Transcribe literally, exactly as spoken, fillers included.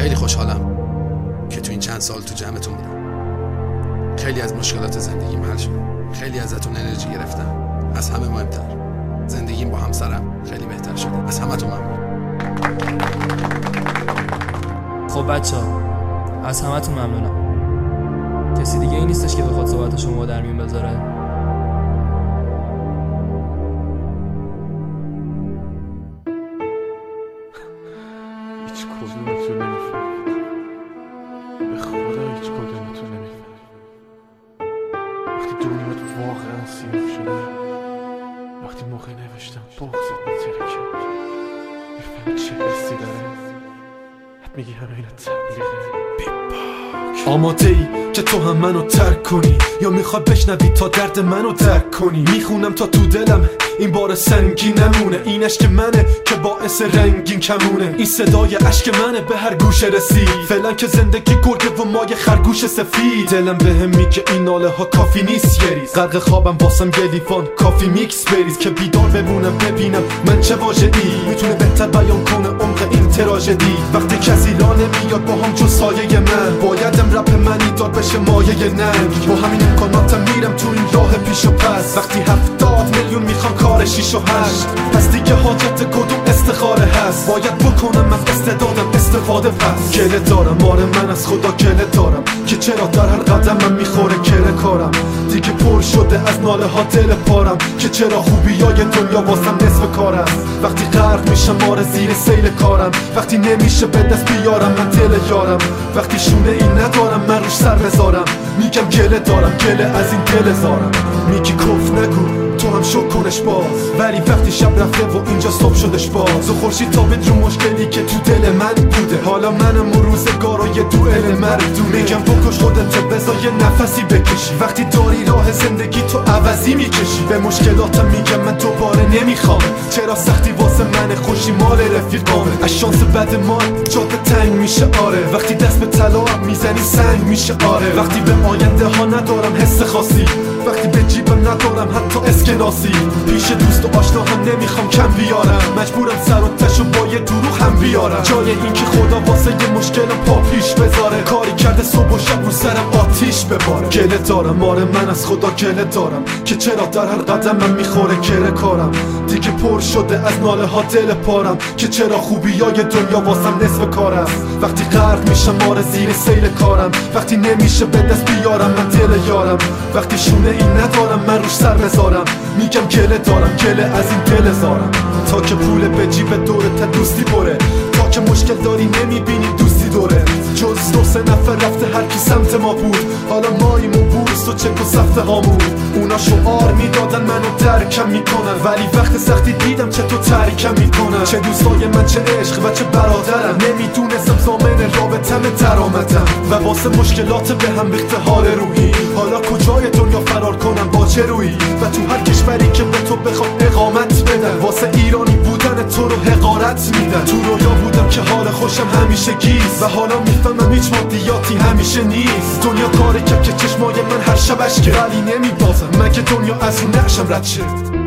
خیلی خوشحالم که تو این چند سال تو جمعتون بودم. خیلی از مشکلات زندگیم حل شد. خیلی ازتون انرژی گرفتم. از همه مهمتر زندگیم با همسرم خیلی بهتر شده. از همتون ممنون. خب بچه‌ها، از همتون ممنونم. کسی دیگه ای نیستش که بخواد صحبت شما در میون بذاره؟ هیچ کدومتون نمیفهم. به خدا هیچ کدومتون نمیفهم. وقتی دنیات واقعا سیاه شده، وقتی موقع نوشتم بغضت میترکه، میفهمی چه حسی داره. حد میگی همه اینا تبلیغه. آماده ای که تو هم منو ترک کنی، یا میخوای بشنوی تا درد منو درک کنی؟ میخونم تا تو دلم این بار سنگین نمونه، این عشق منه که باعث رنگین کمونه، این صدای عشق منه به هر گوشه رسید. فعلا که زندگی گرگه و مای خرگوش سفید، دلم بهم میگه این ناله ها کافی نیست یه ریز. غرق خوابم واسم یه لیوان کافی میکس بریز، که بیدار بمونم ببینم من چه واژه‌ای میتونه بهتر بیان کنه عمق این تراژدی. وقتی کسی لا نمیاد با هم جز سایه من، بایدم رپ منی دار بشه مایه ننگ. با همین امکاناتم میرم تو این راه پیش و پس، وقتی هفتاد میلیون میخوام کار شیش و هشت، پس دیگه حاجت کدوم استخاره هست؟ باید بکنم از استعدادم استفاده. پس گله دارم، آره من از خدا گله دارم که چرا در هر قدمم میخوره گره کارم. دیگه پر شده از ناله ها دل پارم که چرا خوبیای دنیا واسم نصف کار است. وقتی غرق میشم آره زیر سیل کارم، وقتی نمیشه به دست بیارم من دل یارم، وقتی شونه این ندارم من روش سر بذارم. میگم گله دارم، گله از این دل زارم. میگی کف نگو تو هم شو کنش باز، ولی وقتی شب رفته و اینجا صبح شدش باز، و خورشید تابید رو مشکلی که تو دل من بوده. حالا منم و روزگار و یه دوئل مردونه. میگم بکش خودت بذار یه نفسی بکشی، وقتی داری راه زندگی تو عوضی میکشی. به مشکلاتم میگم من دوباره نمیخوام، چرا سختی واسه من خوشی مال رفیقامه. از شانس بد مال جاده تنگ میشه آره، وقتی دست به طلا میزنی سنگ میشه آره. وقتی به آینده ها ندارم حس خاصی، وقتی به جیبم ندارم حتی اسکناسی، پیش دوست و آشنا هم نمیخوام کم بیارم، مجبورم سر و تشو با یه دروغ هم بیارم. جای این که خدا واسه یه مشکلم پا پیش بذاره، کاری کرده صبح و شب رو سرم آتیش بباره. گله دارم آره من از خدا گله دارم که چرا در هر قدمم میخوره کره کارم. دیگه پر شده از ناله ها دل پارم که چرا خوبیای دنیا واسم نصف کار است. وقتی غرق میشم آره زیر سیل کارم، وقتی نمیشه به دست بیارم من دل یارم، وقتی شونه این ندارم من روش سر بذارم. میگم گله دارم، گله از این دل زارم. تا که پول به جیب دورت دوستی بره، تا که مشکل داری نمیبینی دوستی دوره. جز دو سه نفر رفته هر کی سمت ما بود، حالا مایمون بورس و چک و سفته هامون. اونا شعار میدادن منو درکم میکنن، ولی وقت سختی دیدم چه تو ترکم میکنن. چه دوستای من چه عشق و چه برادرم، نمیدونستم زامن رابطم درآمدم، و واسه مشکلات به هم ریخته حال روحی. حالا کجای دنیا فرار کنم با چه رویی، و تو هر کشوری که به تو بخوام اقامت بدن، واسه ایرانی بودن تو رو حقارت میدن. تو رویا بودم که حال خوشم همیشه گیز، و حالا میفهمم هیچ مادیاتی همیشه نیست. دنیا کاری کرد که چشمای من هر شب اشکه، ولی نمیبازم مگه دنیا از اون نقشم رد شه.